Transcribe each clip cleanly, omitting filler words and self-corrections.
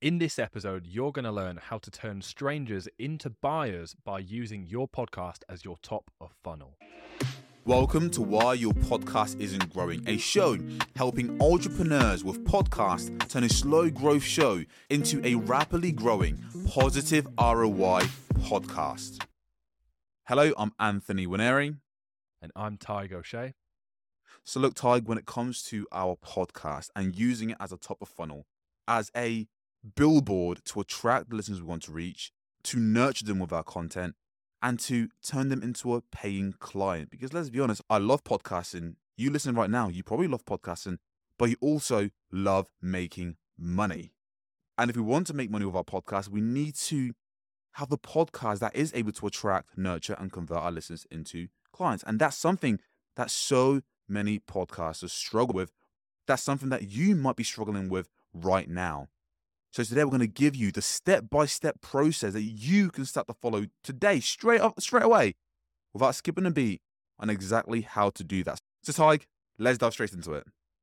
In this episode, you're going to learn how to turn strangers into buyers by using your podcast as your top of funnel. Welcome to Why Your Podcast Isn't Growing, a show helping entrepreneurs with podcasts turn a slow growth show into a rapidly growing positive ROI podcast. Hello, I'm Anthony Winery. And I'm Tig O'Shea. So look, Tig, when it comes to our podcast and using it as a top of funnel, as a billboard to attract the listeners we want to reach, to nurture them with our content, and to turn them into a paying client. Because let's be honest, I love podcasting. You listening right now, you probably love podcasting, but you also love making money. And if we want to make money with our podcast, we need to have a podcast that is able to attract, nurture, and convert our listeners into clients. And that's something that so many podcasters struggle with. That's something that you might be struggling with right now. So today we're going to give you the step-by-step process that you can start to follow today, straight away, without skipping a beat, on exactly how to do that. So Tig, let's dive straight into it.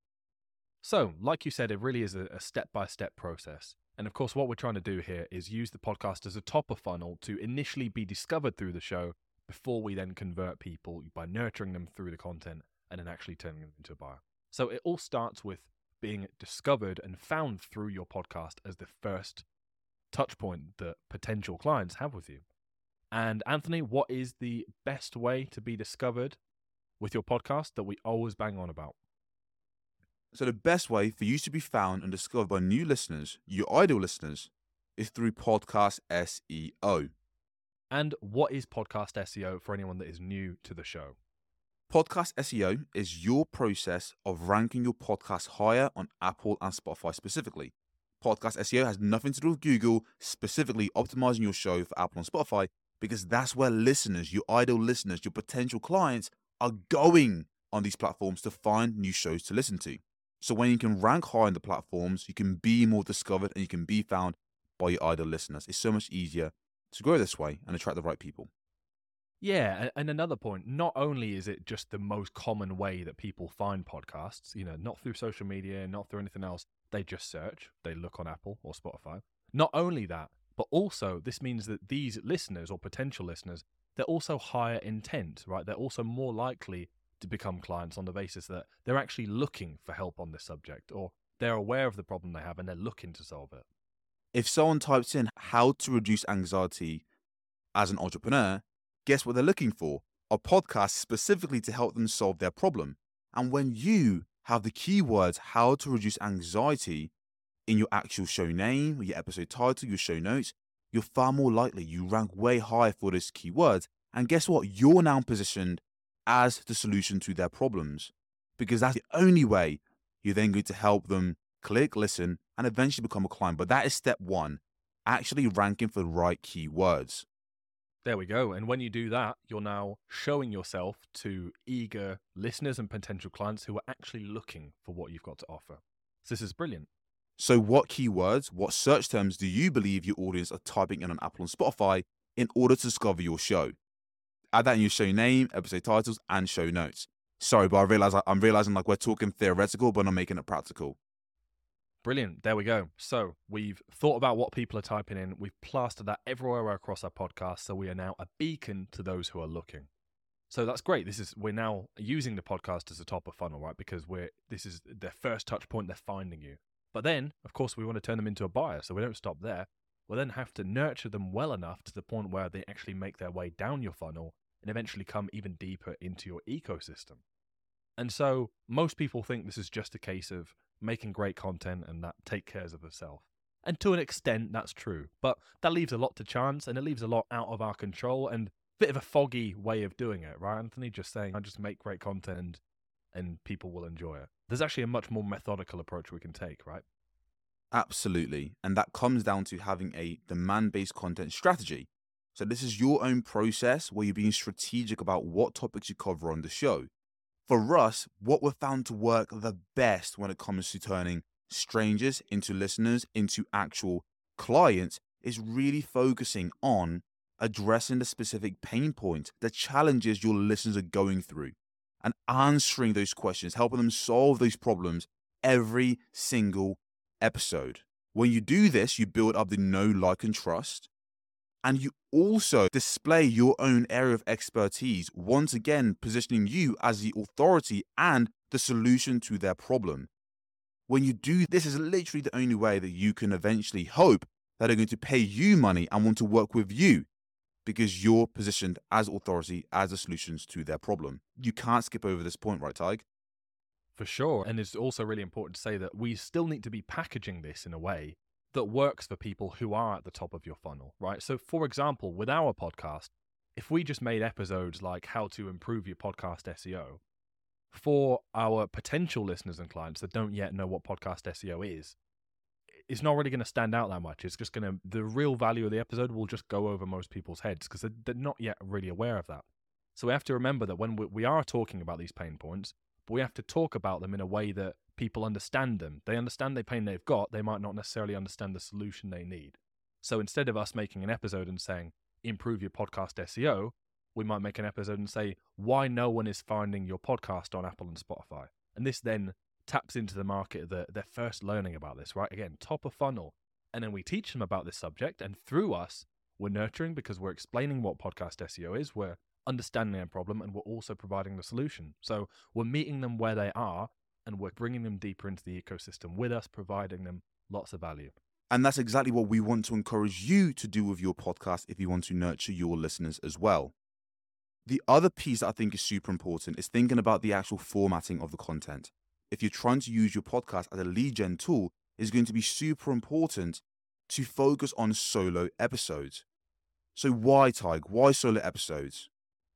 So, like you said, it really is a step-by-step process. And of course, what we're trying to do here is use the podcast as a top of funnel to initially be discovered through the show before we then convert people by nurturing them through the content and then actually turning them into a buyer. So it all starts with being discovered and found through your podcast as the first touch point that potential clients have with you. And Anthony, what is the best way to be discovered with your podcast that we always bang on about? So the best way for you to be found and discovered by new listeners, your ideal listeners, is through podcast SEO. And what is podcast SEO for anyone that is new to the show? Podcast SEO is your process of ranking your podcast higher on Apple and Spotify specifically. Podcast SEO has nothing to do with Google, specifically optimizing your show for Apple and Spotify, because that's where listeners, your ideal listeners, your potential clients are going on these platforms to find new shows to listen to. So when you can rank high on the platforms, you can be more discovered and you can be found by your ideal listeners. It's so much easier to grow this way and attract the right people. Yeah, and another point, not only is it just the most common way that people find podcasts, not through social media, not through anything else, they just search, they look on Apple or Spotify. Not only that, but also this means that these listeners or potential listeners, they're also higher intent, right? They're also more likely to become clients on the basis that they're actually looking for help on this subject, or they're aware of the problem they have and they're looking to solve it. If someone types in how to reduce anxiety as an entrepreneur, guess what they're looking for? A podcast specifically to help them solve their problem. And when you have the keywords how to reduce anxiety in your actual show name, your episode title, your show notes, you're far more likely, you rank way higher for those keywords. And guess what? You're now positioned as the solution to their problems, because that's the only way you're then going to help them click, listen, and eventually become a client. But that is step one, actually ranking for the right keywords. There we go. And when you do that, you're now showing yourself to eager listeners and potential clients who are actually looking for what you've got to offer. So this is brilliant. So what keywords, what search terms do you believe your audience are typing in on Apple and Spotify in order to discover your show? Add that in your show name, episode titles, and show notes. Sorry, but I'm realizing like we're talking theoretical, but I'm making it practical. Brilliant. There we go. So we've thought about what people are typing in. We've plastered that everywhere across our podcast. So we are now a beacon to those who are looking. So that's great. We're now using the podcast as a top of funnel, right? Because this is their first touch point. They're finding you. But then, of course, we want to turn them into a buyer. So we don't stop there. We'll then have to nurture them well enough to the point where they actually make their way down your funnel and eventually come even deeper into your ecosystem. And so most people think this is just a case of making great content and that take care of itself. And to an extent, that's true. But that leaves a lot to chance and it leaves a lot out of our control and a bit of a foggy way of doing it, right, Anthony? Just saying, I just make great content and people will enjoy it. There's actually a much more methodical approach we can take, right? Absolutely. And that comes down to having a demand-based content strategy. So this is your own process where you're being strategic about what topics you cover on the show. For us, what we've found to work the best when it comes to turning strangers into listeners, into actual clients, is really focusing on addressing the specific pain points, the challenges your listeners are going through, and answering those questions, helping them solve those problems every single episode. When you do this, you build up the know, like, and trust. And you also display your own area of expertise, once again positioning you as the authority and the solution to their problem. When you do this, is literally the only way that you can eventually hope that they're going to pay you money and want to work with you, because you're positioned as authority, as the solutions to their problem. You can't skip over this point, right, Tig? For sure. And it's also really important to say that we still need to be packaging this in a way that works for people who are at the top of your funnel, right? So, for example, with our podcast, if we just made episodes like how to improve your podcast SEO, for our potential listeners and clients that don't yet know what podcast SEO is, it's not really going to stand out that much. It's just going to, the real value of the episode will just go over most people's heads because they're not yet really aware of that. So we have to remember that when we are talking about these pain points, but we have to talk about them in a way that people understand them. They understand the pain they've got. They might not necessarily understand the solution they need. So instead of us making an episode and saying, improve your podcast SEO, we might make an episode and say, why no one is finding your podcast on Apple and Spotify. And this then taps into the market that they're first learning about this, right? Again, top of funnel. And then we teach them about this subject. And through us, we're nurturing because we're explaining what podcast SEO is. We're understanding their problem, and we're also providing the solution. So we're meeting them where they are, and we're bringing them deeper into the ecosystem with us, providing them lots of value. And that's exactly what we want to encourage you to do with your podcast if you want to nurture your listeners as well. The other piece that I think is super important is thinking about the actual formatting of the content. If you're trying to use your podcast as a lead gen tool, it's going to be super important to focus on solo episodes. So why, Tig? Why solo episodes?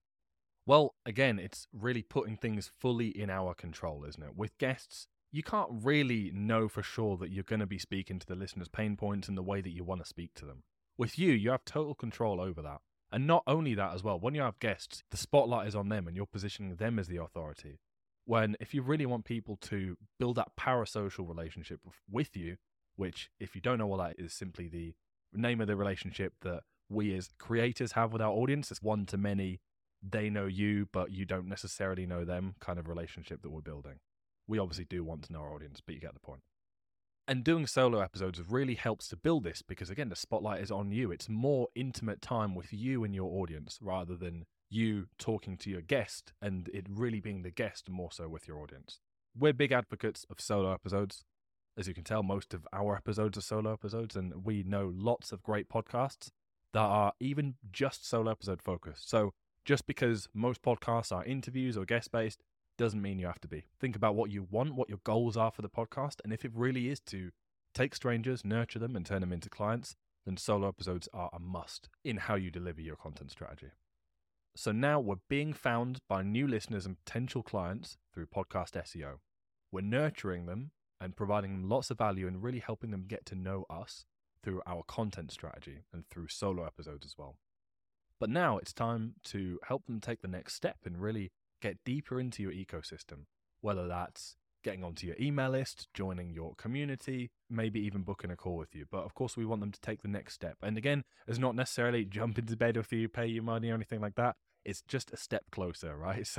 Well, again, it's really putting things fully in our control, isn't it? With guests, you can't really know for sure that you're going to be speaking to the listener's pain points in the way that you want to speak to them. With you have total control over that. And not only that as well, when you have guests, the spotlight is on them and you're positioning them as the authority. When if you really want people to build that parasocial relationship with you, which if you don't know what that is, simply the name of the relationship that we as creators have with our audience, it's one to many, they know you, but you don't necessarily know them kind of relationship that we're building. We obviously do want to know our audience, but you get the point. And doing solo episodes really helps to build this because, again, the spotlight is on you. It's more intimate time with you and your audience rather than you talking to your guest and it really being the guest more so with your audience. We're big advocates of solo episodes. As you can tell, most of our episodes are solo episodes, and we know lots of great podcasts that are even just solo episode focused. So just because most podcasts are interviews or guest-based doesn't mean you have to be. Think about what you want, what your goals are for the podcast, and if it really is to take strangers, nurture them, and turn them into clients, then solo episodes are a must in how you deliver your content strategy. So now we're being found by new listeners and potential clients through podcast SEO. We're nurturing them and providing them lots of value and really helping them get to know us through our content strategy and through solo episodes as well. But now it's time to help them take the next step and really get deeper into your ecosystem, whether that's getting onto your email list, joining your community, maybe even booking a call with you. But of course, we want them to take the next step. And again, it's not necessarily jump into bed with you, pay you money or anything like that. It's just a step closer, right?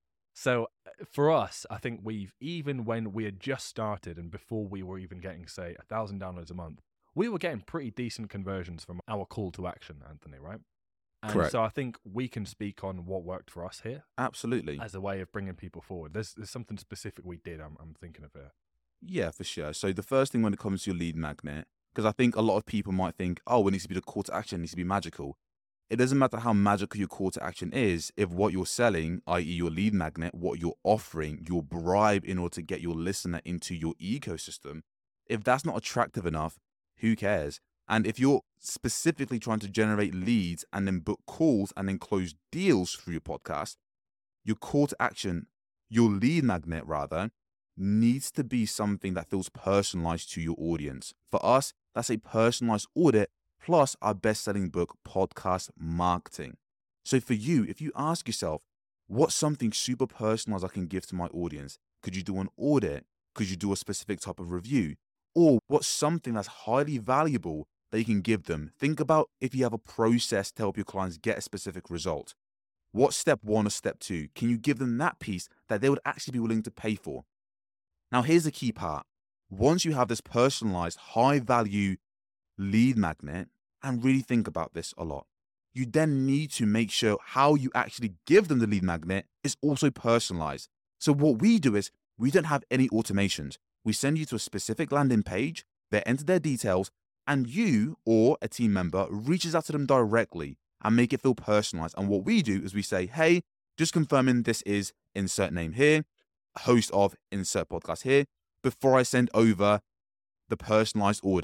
So for us, I think even when we had just started and before we were even getting, say, 1,000 downloads a month, we were getting pretty decent conversions from our call to action, Anthony, right? And Correct. so I think we can speak on what worked for us here. Absolutely. As a way of bringing people forward. There's something specific we did, I'm thinking of here. Yeah, for sure. So the first thing when it comes to your lead magnet, because I think a lot of people might think, oh, it needs to be the call to action, it needs to be magical. It doesn't matter how magical your call to action is if what you're selling, i.e. your lead magnet, what you're offering, your bribe in order to get your listener into your ecosystem, if that's not attractive enough, who cares? And if you're specifically trying to generate leads and then book calls and then close deals through your podcast, your call to action, your lead magnet rather, needs to be something that feels personalized to your audience. For us, that's a personalized audit plus our best-selling book, Podcast Marketing. So for you, if you ask yourself, what's something super personalized I can give to my audience? Could you do an audit? Could you do a specific type of review? Or what's something that's highly valuable that you can give them? Think about if you have a process to help your clients get a specific result. What's step 1 or step 2? Can you give them that piece that they would actually be willing to pay for? Now, here's the key part. once you have this personalized, high value lead magnet, and really think about this a lot, you then need to make sure how you actually give them the lead magnet is also personalized. So what we do is we don't have any automations. We send you to a specific landing page, they enter their details, and you or a team member reaches out to them directly and make it feel personalized. And what we do is we say, hey, just confirming this is insert name here, host of insert podcast here, before I send over the personalized audit, ?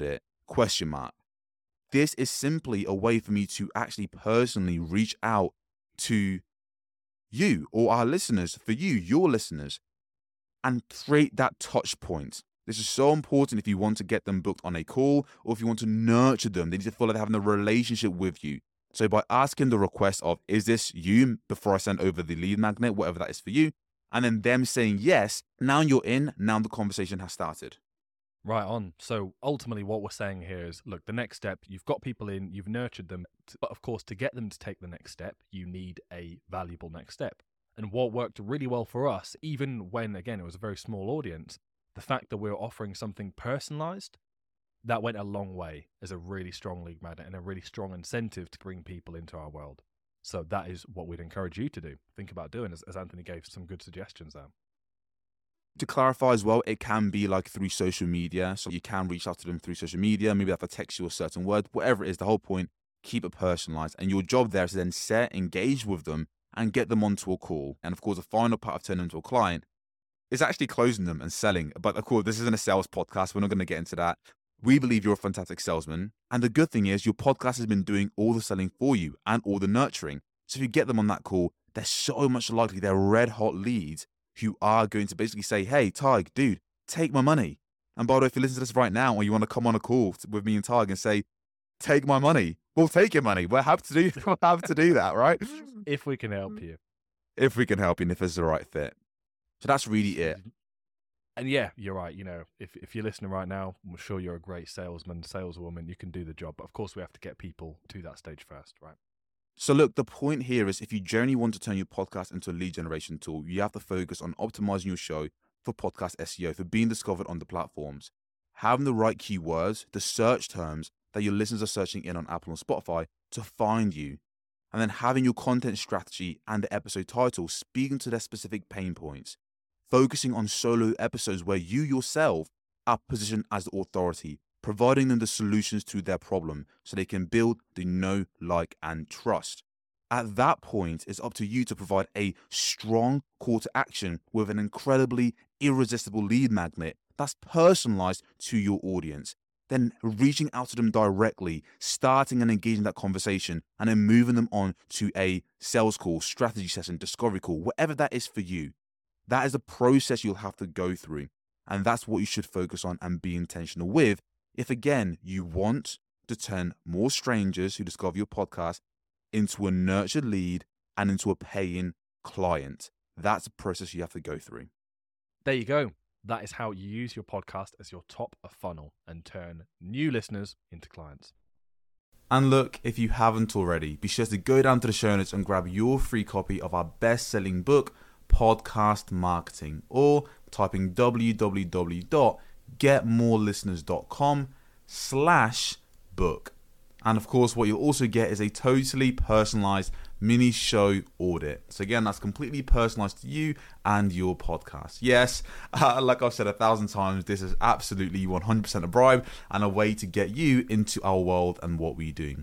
This is simply a way for me to actually personally reach out to you or our listeners, for you, your listeners, and create that touch point. This is so important if you want to get them booked on a call or if you want to nurture them. They need to feel like they're having a relationship with you. So by asking the request of, is this you, before I send over the lead magnet, whatever that is for you, and then them saying yes, now you're in, now the conversation has started. Right on. So ultimately what we're saying here is, look, the next step, you've got people in, you've nurtured them, but of course to get them to take the next step, you need a valuable next step. And what worked really well for us, even when, again, it was a very small audience, the fact that we were offering something personalized, that went a long way as a really strong lead magnet and a really strong incentive to bring people into our world. So that is what we'd encourage you to do. Think about doing, as Anthony gave some good suggestions there. To clarify as well, it can be like through social media. So you can reach out to them through social media. Maybe they have to text you a certain word, whatever it is. The whole point, keep it personalized. And your job there is to then engage with them and get them onto a call. And of course, the final part of turning them into a client is actually closing them and selling. But of course, this isn't a sales podcast. We're not going to get into that. We believe you're a fantastic salesman. And the good thing is your podcast has been doing all the selling for you and all the nurturing. So if you get them on that call, they're so much likely they're red hot leads who are going to basically say, hey, Tig, dude, take my money. And by the way, if you listen to this right now or you want to come on a call with me and Tig and say, take my money, we'll take your money. We'll have to do that, right? If we can help you. If we can help you and if it's the right fit. So that's really it. And yeah, you're right. You know, if you're listening right now, I'm sure you're a great salesman, saleswoman, you can do the job. But of course, we have to get people to that stage first, right? So look, the point here is if you genuinely want to turn your podcast into a lead generation tool, you have to focus on optimizing your show for podcast SEO, for being discovered on the platforms, having the right keywords, the search terms that your listeners are searching in on Apple and Spotify to find you, and then having your content strategy and the episode title speaking to their specific pain points, focusing on solo episodes where you yourself are positioned as the authority, providing them the solutions to their problem so they can build the know, like, and trust. At that point, it's up to you to provide a strong call to action with an incredibly irresistible lead magnet that's personalized to your audience. Then reaching out to them directly, starting and engaging that conversation, and then moving them on to a sales call, strategy session, discovery call, whatever that is for you. That is a process you'll have to go through. And that's what you should focus on and be intentional with. If, again, you want to turn more strangers who discover your podcast into a nurtured lead and into a paying client, that's a process you have to go through. There you go. That is how you use your podcast as your top of funnel and turn new listeners into clients. And look, if you haven't already, be sure to go down to the show notes and grab your free copy of our best-selling book, Podcast Marketing, or typing www.getmorelisteners.com/book. And of course, what you'll also get is a totally personalized mini show audit. So again, that's completely personalized to you and your podcast. Yes, like I've said 1,000 times, this is absolutely 100% a bribe and a way to get you into our world and what we do.